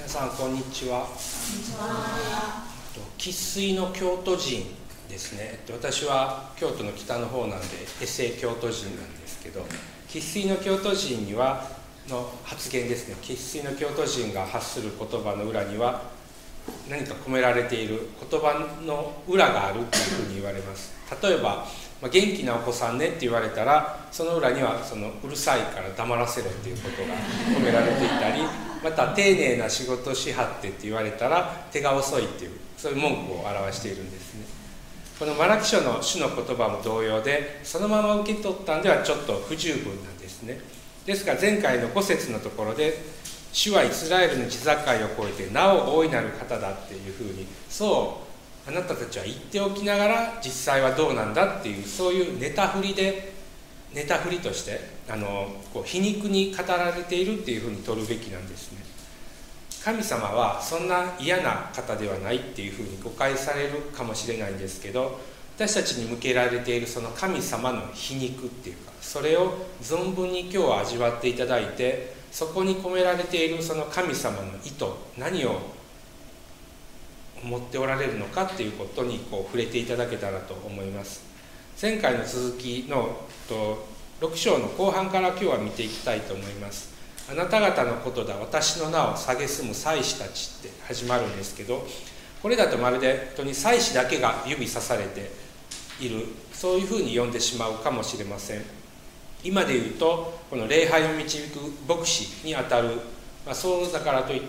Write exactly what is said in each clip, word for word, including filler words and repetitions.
皆さんこんにちは。生粋の京都人ですね。私は京都の北の方なんでエセ京都人なんですけど、生粋の京都人にはの発言ですね。生粋の京都人が発する言葉の裏には何か込められている言葉の裏があるというふうに言われます。例えば元気なお子さんねって言われたら、その裏にはそのうるさいから黙らせろっていうことが込められていたり、また丁寧な仕事しはってって言われたら手が遅いっていう、そういう文句を表しているんですね。このマラキ書の主の言葉も同様で、そのまま受け取ったんではちょっと不十分なんですね。ですが前回のご節のところで、主はイスラエルの地境を越えてなお大いなる方だっていうふうに、そうあなたたちは言っておきながら実際はどうなんだっていう、そういうネタ振りでネタ振りとしてあのこう皮肉に語られているっていうふうに取るべきなんですね。神様はそんな嫌な方ではないっていうふうに誤解されるかもしれないんですけど、私たちに向けられているその神様の皮肉っていうか、それを存分に今日は味わっていただいて、そこに込められているその神様の意図、何を思っておられるのかっていうことにこう触れていただけたらと思います。前回の続きのとろく章の後半から今日は見ていきたいと思います。あなた方のことだ、私の名を蔑む祭司たちって始まるんですけど、これだとまるで本当に祭司だけが指さされている、そういうふうに読んでしまうかもしれません。今で言うとこの礼拝を導く牧師にあたる、まあ、そうだからといって、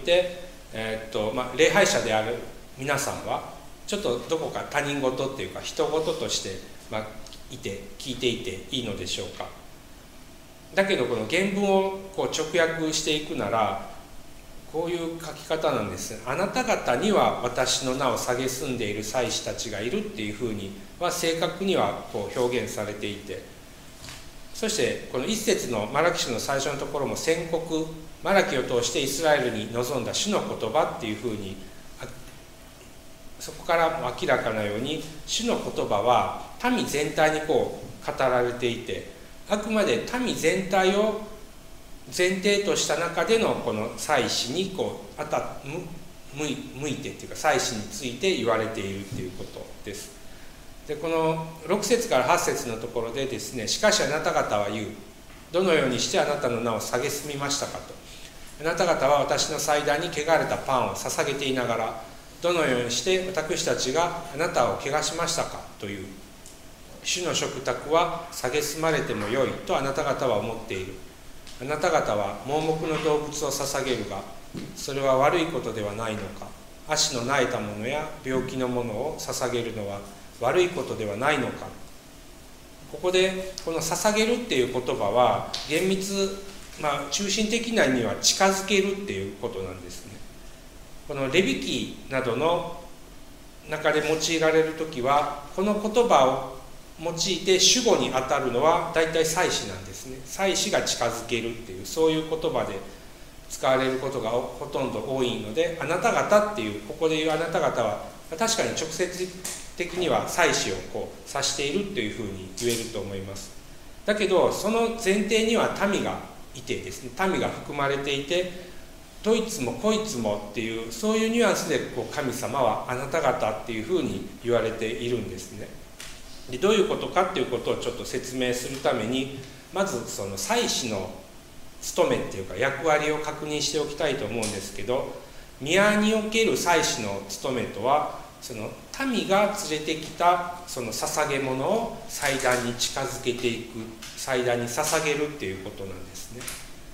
えーっとまあ、礼拝者である皆さんはちょっとどこか他人事っていうか人事として、まあ、いて聞いていていいのでしょうか。だけどこの原文をこう直訳していくならこういう書き方なんです。あなた方には私の名を蔑んでいる祭司たちがいるっていうふうには正確にはこう表現されていて、そしてこの一節のマラキ書の最初のところも宣告、マラキを通してイスラエルに臨んだ主の言葉っていうふうに、そこからも明らかなように主の言葉は民全体にこう語られていて、あくまで民全体を前提とした中でのこの祭司にこうあた向い向いてっていうか祭司について言われているっていうことです。でこのろく節からはち節のところでですね、しかしあなた方は言う、どのようにしてあなたの名を蔑みましたかと。あなた方は私の祭壇に汚れたパンを捧げていながら、どのようにして私たちがあなたを汚しましたかという、主の食卓は蔑まれてもよいとあなた方は思っている。あなた方は盲目の動物を捧げるが、それは悪いことではないのか。足のなえたものや病気のものを捧げるのは悪いことではないのか。ここでこの捧げるっていう言葉は厳密、まあ、中心的な意味は近づけるっていうことなんですね。このレビ記などの中で用いられるときは、この言葉を用いて主語にあたるのは大体祭司なんですね。祭司が近づけるっていう、そういう言葉で使われることがほとんど多いので、あなた方っていう、ここで言うあなた方は確かに直接的には祭司をこう指しているというふうに言えると思います。だけどその前提には民がいてですね、民が含まれていて、どいつもこいつもっていう、そういうニュアンスでこう神様はあなた方っていうふうに言われているんですね。でどういうことかっていうことをちょっと説明するために、まずその祭司の務めっていうか役割を確認しておきたいと思うんですけど、宮における祭司の務めとは、その民が連れてきたその捧げ物を祭壇に近づけていく、祭壇に捧げるっていうことなんですね。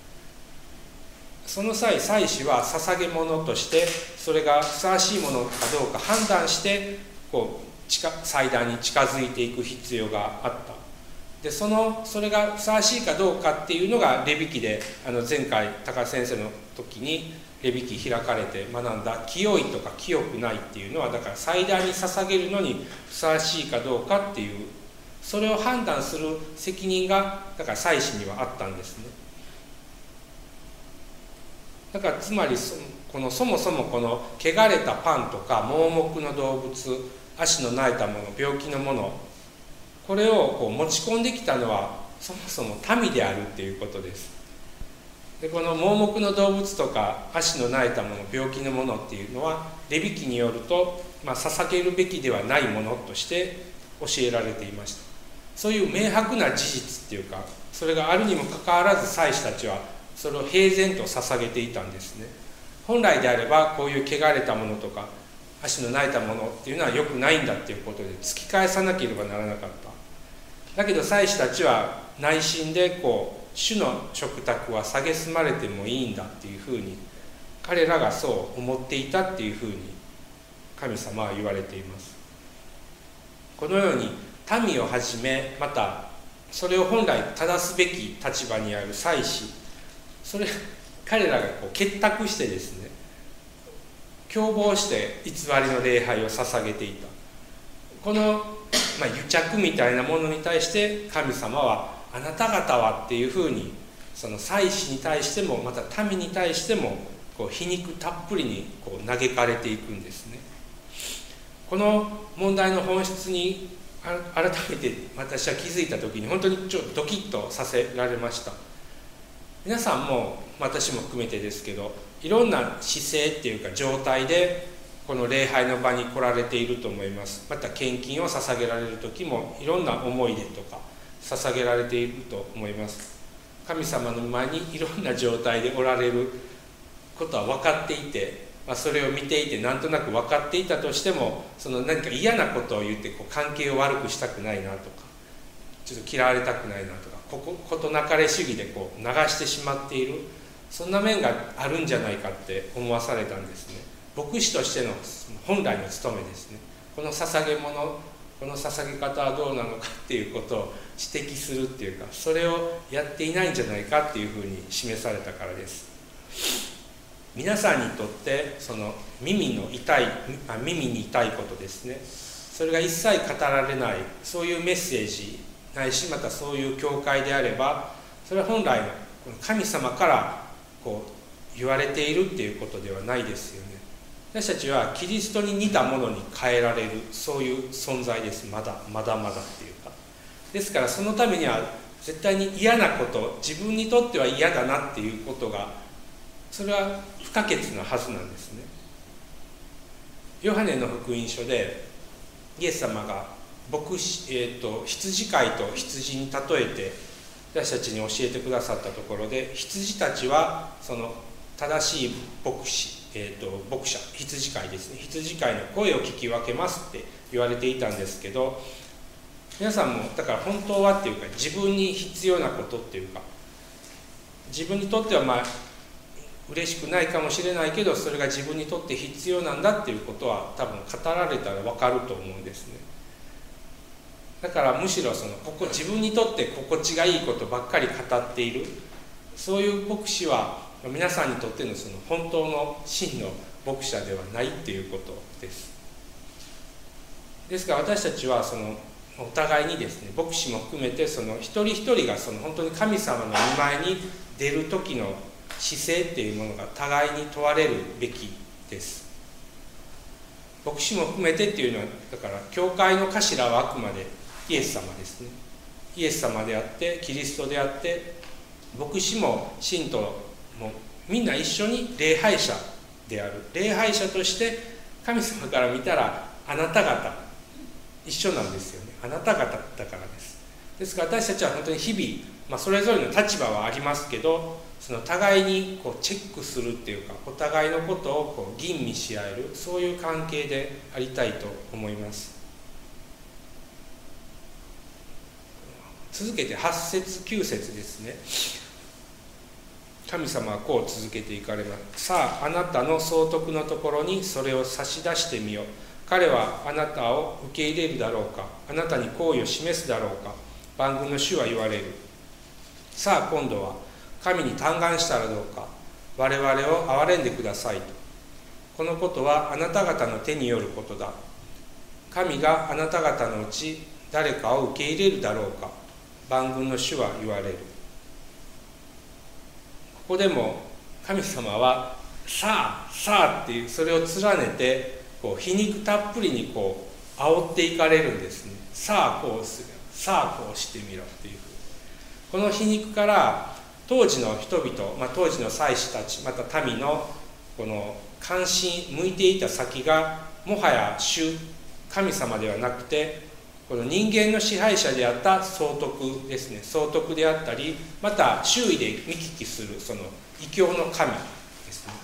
その際祭司は捧げ物としてそれがふさわしいものかどうか判断してこう祭壇に近づいていく必要があった。でそのそれがふさわしいかどうかっていうのがレビ記で、あの前回高橋先生の時にレビ記開かれて学んだ清いとか清くないっていうのは、だから祭壇に捧げるのにふさわしいかどうかっていう、それを判断する責任がだから祭司にはあったんですね。だからつまりそこのそもそもこの汚れたパンとか盲目の動物、足のなえたもの、病気のもの、これをこう持ち込んできたのはそもそも民であるっていうことです。 でこの盲目の動物とか足の苗えたもの、病気のものっていうのはレビ記によると、まあ、捧げるべきではないものとして教えられていました。そういう明白な事実っていうか、それがあるにもかかわらず祭司たちはそれを平然と捧げていたんですね。本来であればこういう汚れたものとか足の苗えたものっていうのは良くないんだっていうことで突き返さなければならなかった。だけど祭司たちは内心でこう主の食卓は蔑まれてもいいんだっていうふうに、彼らがそう思っていたっていうふうに神様は言われています。このように民をはじめ、またそれを本来正すべき立場にある祭司、それ彼らがこう結託してですね、共謀して偽りの礼拝を捧げていた。この、まあ、癒着みたいなものに対して神様はあなた方はっていうふうに、その祭司に対してもまた民に対してもこう皮肉たっぷりにこう嘆かれていくんですね。この問題の本質に改めて私は気づいた時に本当にちょっとドキッとさせられました。皆さんも私も含めてですけど、いろんな姿勢っていうか状態でこの礼拝の場に来られていると思います。また献金を捧げられる時もいろんな思い出とか捧げられていると思います。神様の前にいろんな状態でおられることは分かっていて、まあ、それを見ていてなんとなく分かっていたとしても、その何か嫌なことを言ってこう関係を悪くしたくないなとか、ちょっと嫌われたくないなとか、ここことなかれ主義でこう流してしまっている、そんな面があるんじゃないかって思わされたんですね。牧師としての本来の務めですね。この捧げ物、この捧げ方はどうなのかっていうことを指摘するっていうか、それをやっていないんじゃないかっていうふうに示されたからです。皆さんにとってその耳の痛いあ耳に痛いことですね、それが一切語られない、そういうメッセージないし、またそういう教会であれば、それは本来の神様からこう言われているっていうことではないですよね。私たちはキリストに似たものに変えられる、そういう存在です。まだまだまだっていうか、ですからそのためには絶対に嫌なこと、自分にとっては嫌だなっていうことが、それは不可欠なはずなんですね。ヨハネの福音書でイエス様が牧師、えーと、羊飼いと羊に例えて私たちに教えてくださったところで、羊たちはその正しい牧師、えーと、牧者、羊飼いですね、羊飼いの声を聞き分けますって言われていたんですけど、皆さんもだから本当はっていうか、自分に必要なことっていうか、自分にとってはまあ嬉しくないかもしれないけど、それが自分にとって必要なんだっていうことは多分語られたら分かると思うんですね。だからむしろそのここ自分にとって心地がいいことばっかり語っている、そういう牧師は皆さんにとってのその本当の真の牧者ではないっていうことです。ですから私たちはそのお互いにですね、牧師も含めてその一人一人がその本当に神様の御前に出る時の姿勢っていうものが互いに問われるべきです。牧師も含めてっていうのは、だから教会の頭はあくまでイエス様ですね。イエス様であってキリストであって、牧師も信徒もみんな一緒に礼拝者である。礼拝者として神様から見たらあなた方一緒なんですよね。あなた方だからです。ですから私たちは本当に日々、まあ、それぞれの立場はありますけど、その互いにこうチェックするっていうか、お互いのことをこう吟味し合える、そういう関係でありたいと思います。続けてはち節きゅう節ですね。神様はこう続けていかれます。さあ、あなたの総督のところにそれを差し出してみよう。彼はあなたを受け入れるだろうか。あなたに好意を示すだろうか。万軍の主は言われる。さあ今度は神に嘆願したらどうか。我々を憐れんでくださいと。このことはあなた方の手によることだ。神があなた方のうち誰かを受け入れるだろうか。万軍の主は言われる。ここでも神様はさあさあっていう、それを連ねてこう皮肉たっぷりにこう煽っていかれるんですね。さあこうする、さあこうしてみろっていう。この皮肉から当時の人々、まあ、当時の祭司たちまた民のこの関心向いていた先がもはや主神様ではなくてこの人間の支配者であった総督ですね、総督であったりまた周囲で見聞きするその異教の神ですね、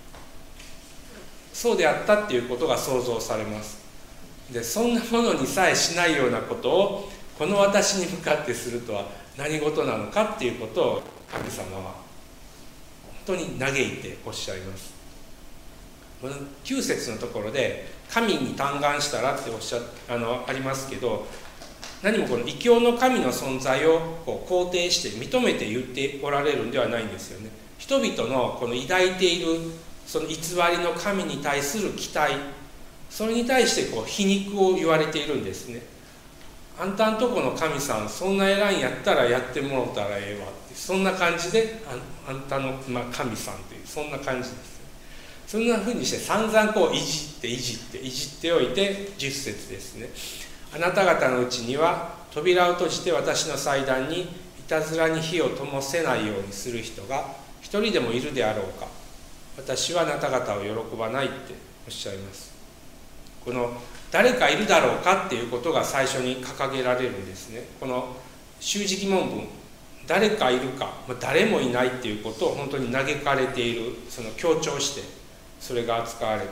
そうであったっていうことが想像されます。でそんなものにさえしないようなことをこの私に向かってするとは何事なのかっていうことを神様は本当に嘆いておっしゃいます。このきゅう節のところで神に嘆願したらっておっしゃあのありますけど、何もこの異教の神の存在をこう肯定して認めて言っておられるんではないんですよね。人々のこの抱いているその偽りの神に対する期待、それに対してこう皮肉を言われているんですね。あんたんとこの神さんそんな偉いんやったらやってもろたらええわって、そんな感じで あ, あんたの、まあ、神さんというそんな感じです。そんなふうにして散々こういじっていじっていじっておいてじゅっ節ですね。あなた方のうちには扉を閉じて私の祭壇にいたずらに火を灯せないようにする人が一人でもいるであろうか。私はあなた方を喜ばないっておっしゃいます。この誰かいるだろうかっていうことが最初に掲げられるんですね。この習字疑問文、誰かいるか、誰もいないっていうことを本当に嘆かれている、その強調してそれが扱われて、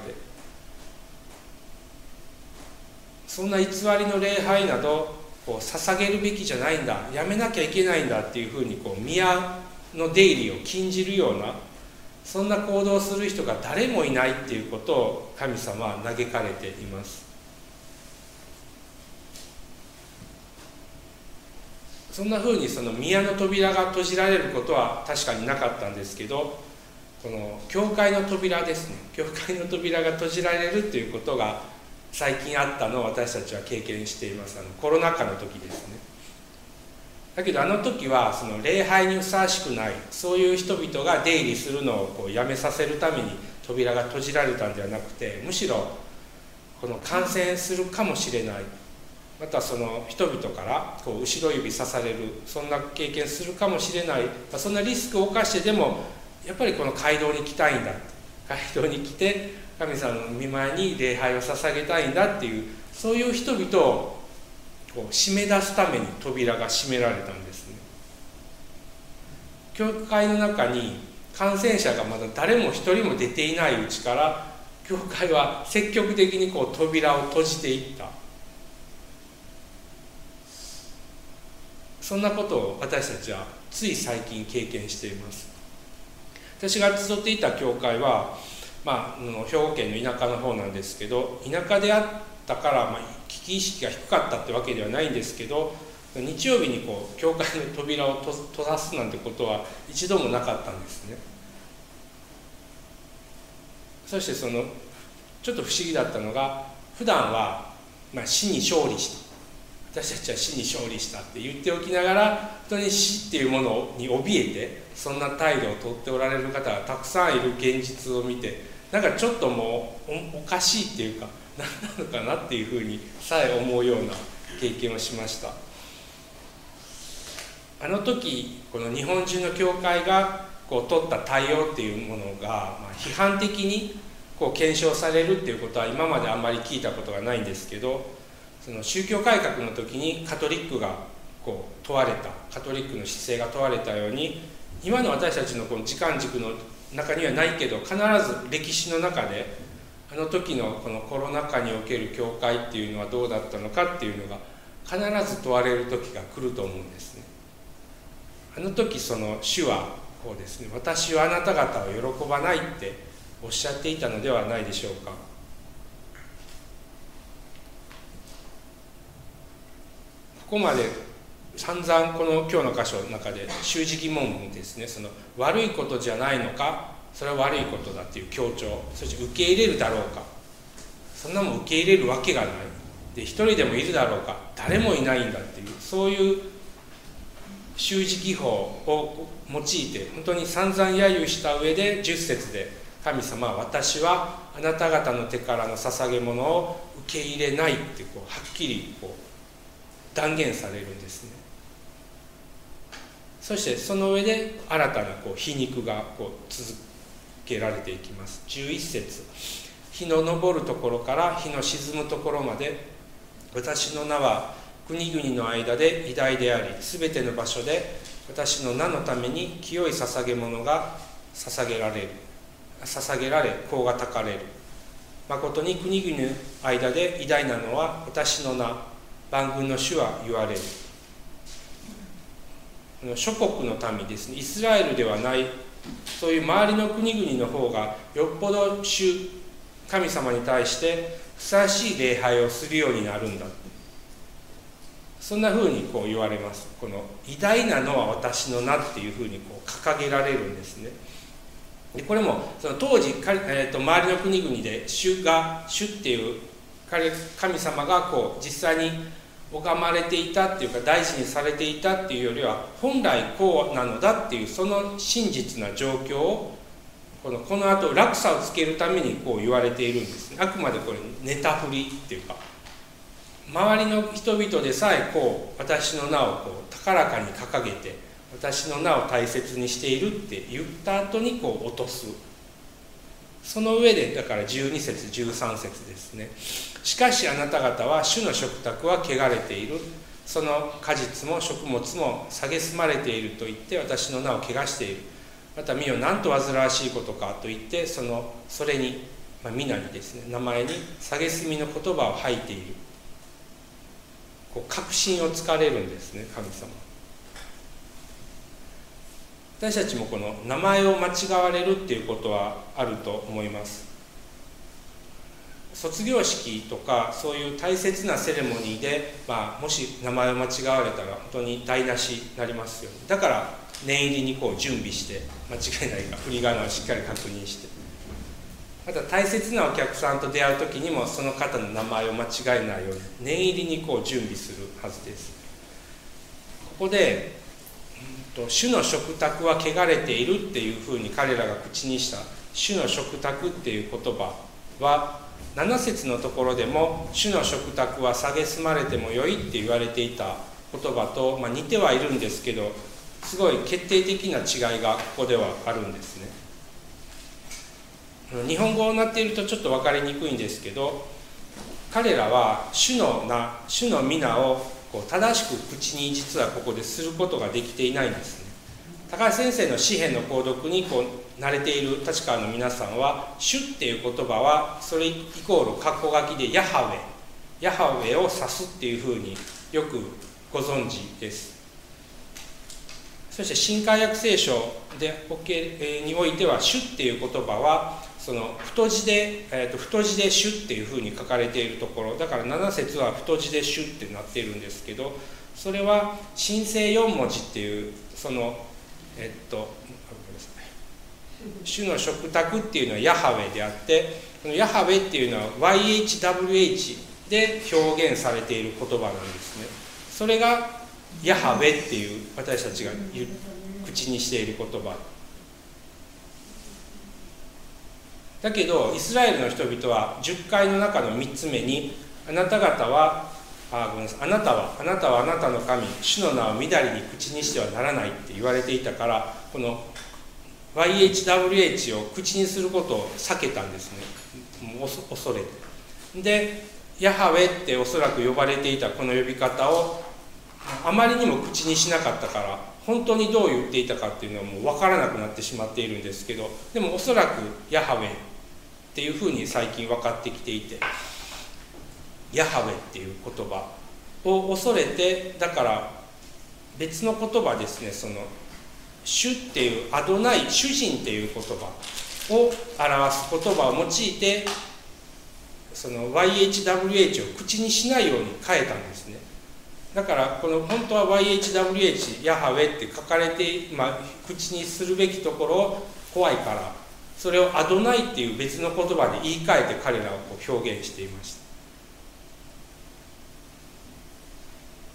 そんな偽りの礼拝などこう捧げるべきじゃないんだ、やめなきゃいけないんだっていうふうにこう宮の出入りを禁じるような、そんな行動をする人が誰もいないっていうことを神様は嘆かれています。そんなふうにその宮の扉が閉じられることは確かになかったんですけど、この教会の扉ですね、教会の扉が閉じられるということが最近あったのを私たちは経験しています。あのコロナ禍の時ですね。だけどあの時はその礼拝にふさわしくない、そういう人々が出入りするのをこうやめさせるために扉が閉じられたんではなくて、むしろこの感染するかもしれない、またその人々からこう後ろ指さされる、そんな経験するかもしれない、そんなリスクを冒してでもやっぱりこの街道に来たいんだ、街道に来て神様の御前に礼拝を捧げたいんだっていう、そういう人々をこう締め出すために扉が閉められたんですね。教会の中に感染者がまだ誰も一人も出ていないうちから、教会は積極的にこう扉を閉じていった。そんなことを私たちはつい最近経験しています。私が集っていた教会は、まあ、兵庫県の田舎の方なんですけど、田舎であったから、まあ、危機意識が低かったってわけではないんですけど、日曜日にこう教会の扉を閉ざすなんてことは一度もなかったんですね。そしてそのちょっと不思議だったのが、普段は、まあ、死に勝利した、私たちは死に勝利したって言っておきながら、本当に死っていうものに怯えてそんな態度をとっておられる方がたくさんいる現実を見て、なんかちょっともう お, おかしいっていうか、何なのかなっていうふうにさえ思うような経験をしました。あの時この日本中の教会がこう取った対応っていうものが、まあ、批判的にこう検証されるっていうことは今まであんまり聞いたことがないんですけど、その宗教改革の時にカトリックがこう問われた、カトリックの姿勢が問われたように、今の私たちのこの時間軸の中にはないけど、必ず歴史の中であの時のこのコロナ禍における教会っていうのはどうだったのかっていうのが必ず問われる時が来ると思うんですね。あの時その主はこうですね、私はあなた方を喜ばないっておっしゃっていたのではないでしょうか。ここまで散々この今日の箇所の中で習字疑問文ですね、その悪いことじゃないのか、それは悪いことだっていう強調、そして受け入れるだろうか、そんなもん受け入れるわけがないで、一人でもいるだろうか、誰もいないんだっていう、そういう習字技法を用いて本当に散々揶揄した上でじゅっ節で、神様は私はあなた方の手からの捧げ物を受け入れないってこうはっきりこう断言されるんですね。 そしてその上で新たなこう皮肉がこう続けられていきます。じゅういっ節、日の昇るところから日の沈むところまで、私の名は国々の間で偉大であり、すべての場所で私の名のために清い捧げ物が捧げられる捧げられ甲がたかれる。まことに国々の間で偉大なのは私の名、万軍の主は言われる。諸国の民ですね、イスラエルではない、そういう周りの国々の方がよっぽど主神様に対してふさわしい礼拝をするようになるんだ、そんなふうにこう言われます。この偉大なのは私の名っていうふうにこう掲げられるんですね。でこれもその当時、えー、と周りの国々で主が主っていう神様がこう実際に拝まれていたっていうか大事にされていたっていうよりは、本来こうなのだっていうその真実な状況をこのこの後落差をつけるためにこう言われているんですね。あくまでこれネタ振りっていうか、周りの人々でさえこう私の名をこう高らかに掲げて私の名を大切にしているって言った後にこう落とす。その上でだからじゅうに節じゅうさん節ですね。しかしあなた方は主の食卓は汚れている、その果実も食物も蔑まれていると言って私の名を汚している。また見よ、なんと煩わしいことかと言ってそのそれに、まあ、皆にですね、名前に蔑みの言葉を吐いている。こう確信をつかれるんですね、神様。私たちもこの名前を間違われるっていうことはあると思います。卒業式とかそういう大切なセレモニーで、まあ、もし名前を間違われたら本当に台無しになりますよね。だから念入りにこう準備して間違いないか振り仮名をしっかり確認して、また大切なお客さんと出会う時にもその方の名前を間違えないように念入りにこう準備するはずです。ここで主の食卓は汚れているっていうふうに彼らが口にした主の食卓っていう言葉はなな節のところでも主の食卓は蔑まれてもよいって言われていた言葉と、まあ、似てはいるんですけど、すごい決定的な違いがここではあるんですね。日本語になっているとちょっと分かりにくいんですけど、彼らは主の名、主の皆をこう正しく口に実はここですることができていないんですね。高橋先生の詩篇の購読にこう慣れている立川の皆さんは、主っていう言葉はそれイコール括弧書きでヤハウェ、ヤハウェを指すっていうふうによくご存知です。そして新海訳聖書でにおいては主っていう言葉はその太字で、えー、と太字で主っていうふうに書かれているところだからなな節は太字で主ってなっているんですけど、それは神聖よん文字っていうそのえっと主の食卓っていうのはヤハウェであって、このヤハウェっていうのは ワイエイチダブリューエイチ で表現されている言葉なんですね。それがヤハウェっていう私たちが口にしている言葉だけど、イスラエルの人々はじゅっかいの中のみっつめにあなた方はあごめんなさいあなたはあなたはあなたの神主の名をみだりに口にしてはならないって言われていたから、この ワイエイチダブリューエイチ を口にすることを避けたんですね。もう恐れて。でヤハウェっておそらく呼ばれていたこの呼び方をあまりにも口にしなかったから、本当にどう言っていたかっていうのはもう分からなくなってしまっているんですけど、でもおそらくヤハウェっていうふうに最近分かってきていて、ヤハウェっていう言葉を恐れて、だから別の言葉ですね、その主っていうアドナイ、主人っていう言葉を表す言葉を用いて、その ワイエイチダブリューエイチ を口にしないように変えたんですね。だからこの本当は ワイエイチダブリューエイチ ヤハウェって書かれて、まあ、口にするべきところを怖いからそれをアドナイっていう別の言葉で言い換えて彼らをこう表現していました。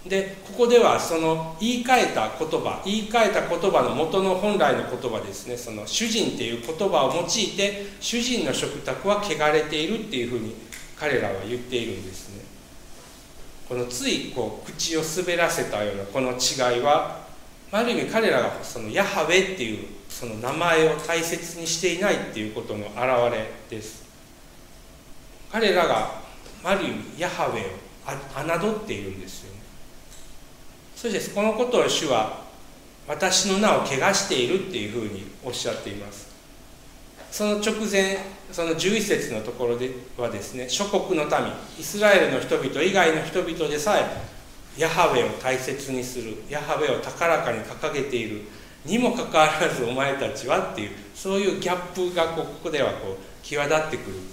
でここではその言い換えた言葉言い換えた言葉の元の本来の言葉ですね、その主人っていう言葉を用いて主人の食卓は汚れているっていうふうに彼らは言っているんですね。このついこう口を滑らせたようなこの違いはある意味彼らがそのヤハウェっていうその名前を大切にしていないっていうことの表れです。彼らがある意味ヤハウェを侮っているんですよね。そしてこのことを主は私の名を汚しているっていうふうにおっしゃっています。その直前、そのじゅういち節のところではですね、諸国の民、イスラエルの人々以外の人々でさえヤハウェを大切にする、ヤハウェを高らかに掲げているにもかかわらずお前たちはっていう、そういうギャップがここではこう際立ってくる。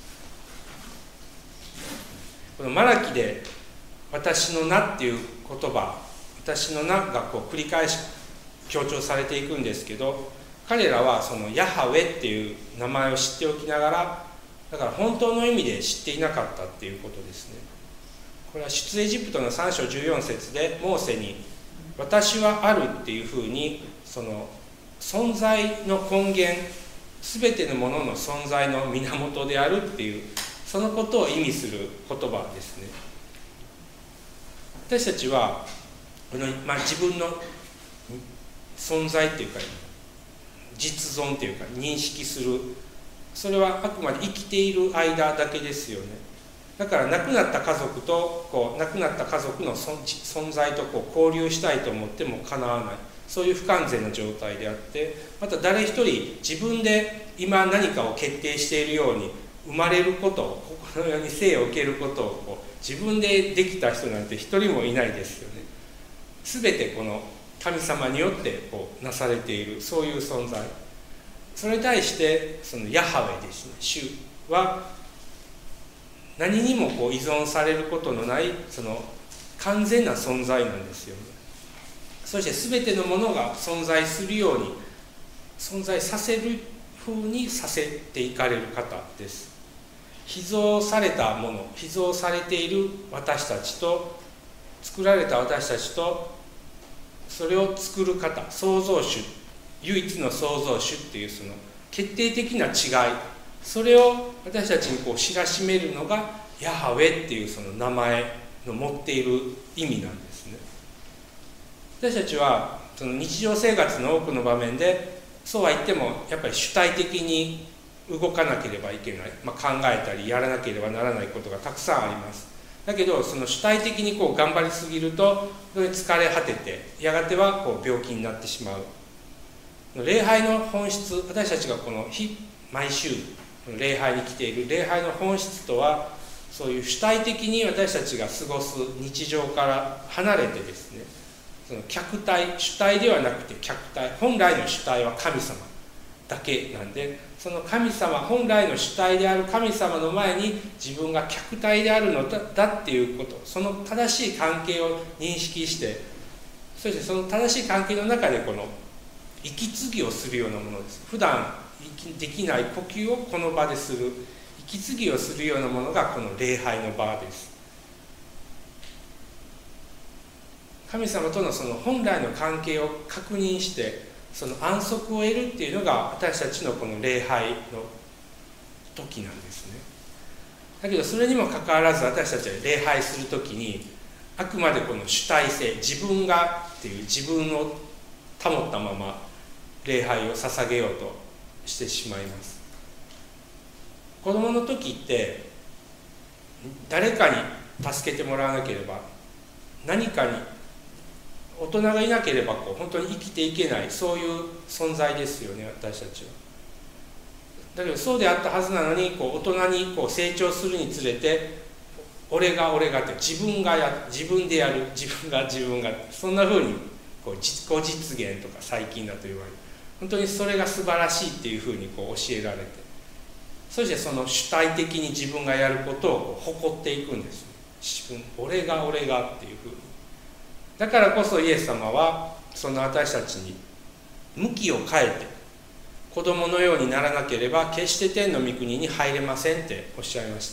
このマラキで私の名っていう言葉、私の名がこう繰り返し強調されていくんですけど、彼らはそのヤハウェっていう名前を知っておきながら、だから本当の意味で知っていなかったっていうことですね。これは出エジプトのさん章じゅうよん節でモーセに私はあるっていうふうに、その存在の根源、全てのものの存在の源であるっていう、そのことを意味する言葉ですね。私たちはこの、まあ、自分の存在っていうか実存っていうか認識する、それはあくまで生きている間だけですよね。だから亡くなった家族とこう亡くなった家族の存在とこう交流したいと思っても叶わない、そういう不完全な状態であって、また誰一人自分で今何かを決定しているように生まれることを、この世に生を受けることをこう自分でできた人なんて一人もいないですよね。全てこの神様によってこうなされている、そういう存在。それに対してそのヤハウェですね、主は何にもこう依存されることのないその完全な存在なんですよね。そして全てのものが存在するように存在させる風にさせていかれる方です。被造されたもの、被造されている私たちと、作られた私たちと、それを作る方、創造主、唯一の創造主っていうその決定的な違い、それを私たちにこう知らしめるのがヤハウェっていうその名前の持っている意味なんですね。私たちはその日常生活の多くの場面でそうは言ってもやっぱり主体的に動かなければいけない、まあ、考えたりやらなければならないことがたくさんあります。だけどその主体的にこう頑張りすぎると疲れ果ててやがてはこう病気になってしまう。礼拝の本質、私たちがこの日毎週礼拝に来ている礼拝の本質とは、そういう主体的に私たちが過ごす日常から離れてですね、その客体、主体ではなくて客体、本来の主体は神様だけなんで、その神様、本来の主体である神様の前に自分が客体であるのだ、だっていうこと、その正しい関係を認識して、そしてその正しい関係の中でこの息継ぎをするようなものです。普段できない呼吸をこの場でする、息継ぎをするようなものがこの礼拝の場です。神様とのその本来の関係を確認して、その安息を得るっていうのが私たちのこの礼拝の時なんですね。だけどそれにもかかわらず私たちは礼拝する時にあくまでこの主体性、自分がっていう自分を保ったまま礼拝を捧げようとしてしまいます。子供の時って誰かに助けてもらわなければ、何かに大人がいなければこう本当に生きていけない、そういう存在ですよね、私たちは。だけどそうであったはずなのに、こう大人にこう成長するにつれて俺が俺がって自分がや自分でやる自分が自分がそんな風にこう自己実現とか最近だと言われる、本当にそれが素晴らしいっていう風にこう教えられて、そしてその主体的に自分がやることをこう誇っていくんです。自分、俺が俺がっていう風に。だからこそイエス様はその私たちに向きを変えて、子供のようにならなければ決して天の御国に入れませんっておっしゃいました。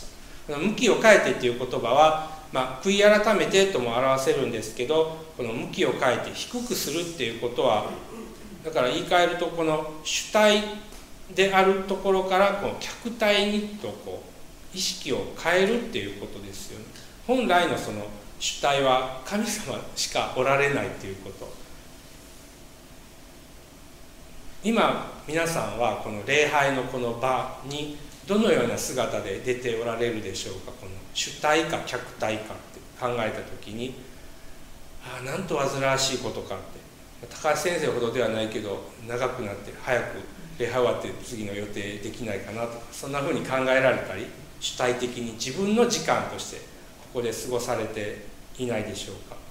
向きを変えてっていう言葉は、まあ、悔い改めてとも表せるんですけど、この向きを変えて低くするっていうことは、だから言い換えるとこの主体であるところからこの客体にとこう意識を変えるっていうことですよね。本来のその主体は神様しかおられないということ。 今皆さんはこの礼拝のこの場にどのような姿で出ておられるでしょうか。この主体か客体かって考えた時に、ああなんと煩わしいことかって、高橋先生ほどではないけど長くなって早く礼拝終わって次の予定できないかなとか、そんなふうに考えられたり、主体的に自分の時間としてここで過ごされていないでしょうか。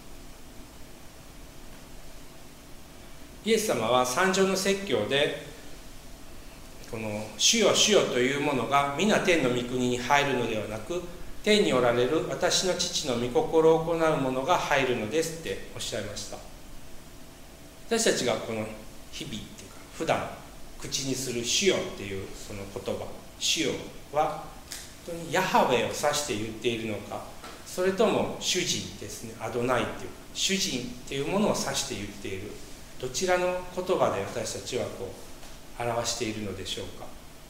イエス様は三条の説教で、この主よ主よというものが皆天の御国に入るのではなく、天におられる私の父の御心を行う者が入るのですっておっしゃいました。私たちがこの日々っていうか普段口にする主よっていうその言葉、主よは本当にヤハウェを指して言っているのか、それとも主人ですね、アドナイっていうか主人っていうものを指して言っている、どちらの言葉で私たちはこう表しているのでしょうか。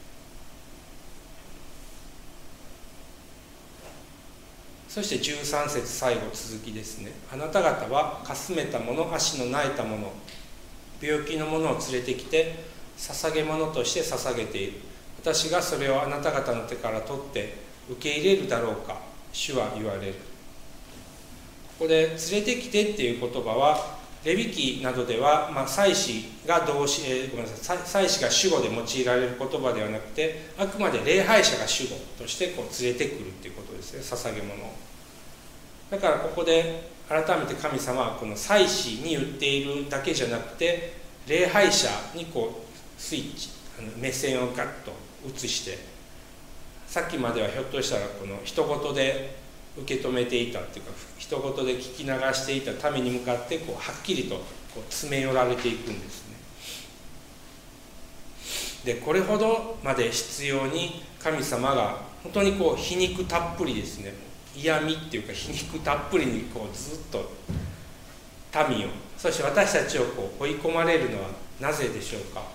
そしてじゅうさん節最後続きですね。あなた方はかすめた者、足の苗えた者、病気の者を連れてきて捧げ物として捧げている。私がそれをあなた方の手から取って受け入れるだろうか、主は言われる。ここで連れてきてっていう言葉はレビ記などでは、まあ、祭司が動詞、えー、ごめんなさい、祭司が主語で用いられる言葉ではなくて、あくまで礼拝者が主語としてこう連れてくるっていうことですね、捧げ物を。だからここで改めて神様はこの祭司に言っているだけじゃなくて、礼拝者にこうスイッチ、あの目線をガッと移して、さっきまではひょっとしたらこの一言で受け止めていたっていうか、一言で聞き流していたために向かってこうはっきりとこう詰め寄られていくんですね。でこれほどまで必要に神様が本当にこう皮肉たっぷりですね、嫌味っていうか皮肉たっぷりにこうずっと民を、そして私たちをこう追い込まれるのはなぜでしょうか。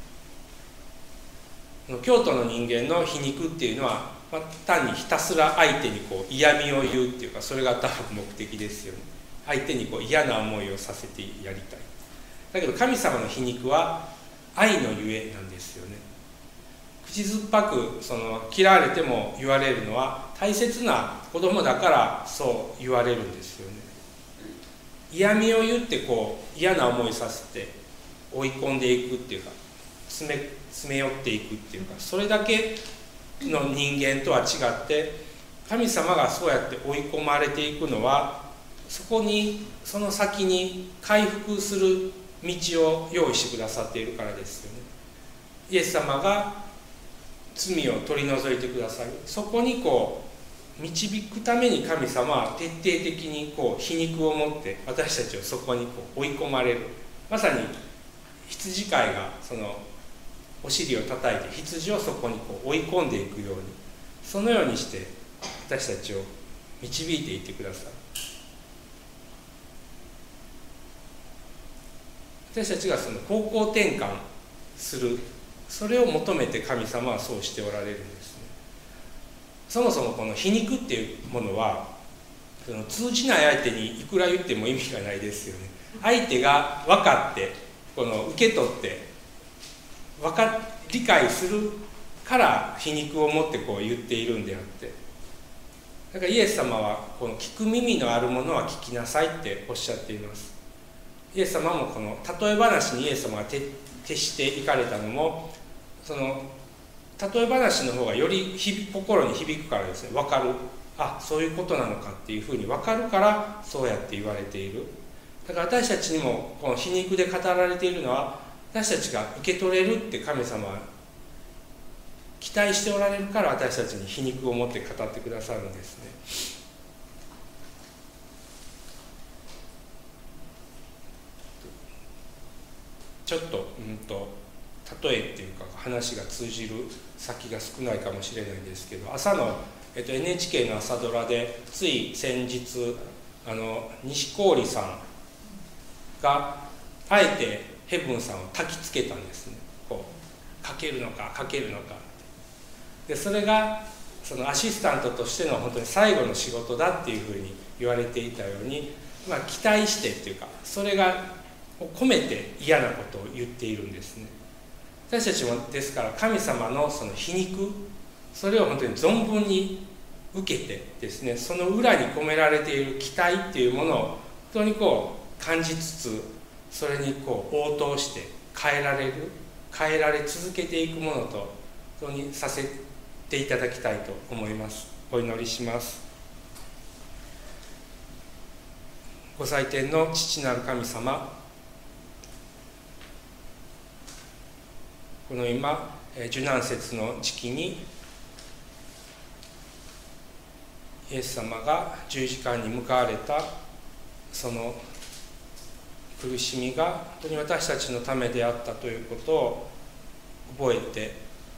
京都の人間の皮肉っていうのは、まあ、単にひたすら相手にこう嫌味を言うっていうか、それが多分目的ですよね。相手にこう嫌な思いをさせてやりたい。だけど神様の皮肉は愛のゆえなんですよね。口酸っぱくその嫌われても言われるのは大切な子供だからそう言われるんですよね。嫌味を言ってこう嫌な思いさせて追い込んでいくっていうか、詰め、詰め寄っていくっていうか、それだけの人間とは違って、神様がそうやって追い込まれていくのは、そこにその先に回復する道を用意してくださっているからですよね。イエス様が罪を取り除いてくださる、そこにこう導くために神様は徹底的にこう皮肉を持って私たちをそこにこう追い込まれる。まさに羊飼いがそのお尻を叩いて羊をそこにこう追い込んでいくように、そのようにして私たちを導いていってください。私たちがその方向転換する、それを求めて神様はそうしておられるんですね。そもそもこの皮肉っていうものは、その通じない相手にいくら言っても意味がないですよね。相手が分かってこの受け取って分か理解するから皮肉を持ってこう言っているんであって、だからイエス様はこの聞く耳のあるものは聞きなさいっておっしゃっています。イエス様もこの例え話にイエス様が徹していかれたのも、その例え話の方がより心に響くからですね。分かる、あ、そういうことなのかっていうふうに分かるからそうやって言われている。だから私たちにもこの皮肉で語られているのは、私たちが受け取れるって神様は期待しておられるから、私たちに皮肉を持って語ってくださるんですね。ちょっと、うんと例えっていうか話が通じる先が少ないかもしれないんですけど、朝の、えっと、エヌエイチケー の朝ドラでつい先日あの西郡さんがあえてヘブンさんを焚きつけたんですね。こうかけるのかかけるのかって。でそれがそのアシスタントとしての本当に最後の仕事だっていうふうに言われていたように、まあ、期待してっていうか、それが込めて嫌なことを言っているんですね。 私たちもですから神様のその皮肉、それを本当に存分に受けてですね、その裏に込められている期待っていうものを本当にこう感じつつ、それにこう応答して変えられる変えられ続けていくものと本当にさせていただきたいと思います。お祈りします。ご祭典の父なる神様、この今受難節の時期にイエス様が十字架に向かわれたその苦しみが本当に私たちのためであったということを覚えて、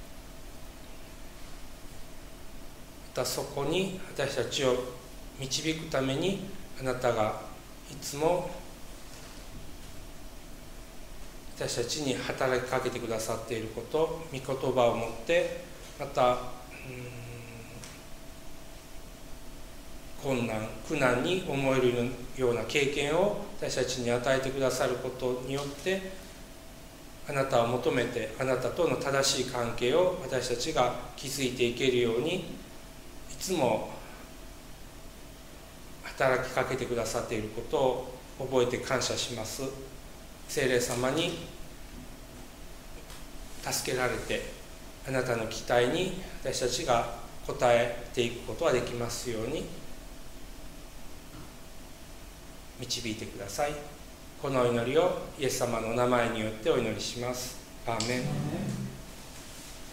またそこに私たちを導くためにあなたがいつも私たちに働きかけてくださっていること、御言葉を持って、また、うん、困難苦難に思えるような経験を私たちに与えてくださることによって、あなたを求めてあなたとの正しい関係を私たちが築いていけるように、いつも働きかけてくださっていることを覚えて感謝します。聖霊様に助けられて、あなたの期待に私たちが応えていくことができますように導いてください。この祈りをイエス様のお名前によってお祈りします。アーメン。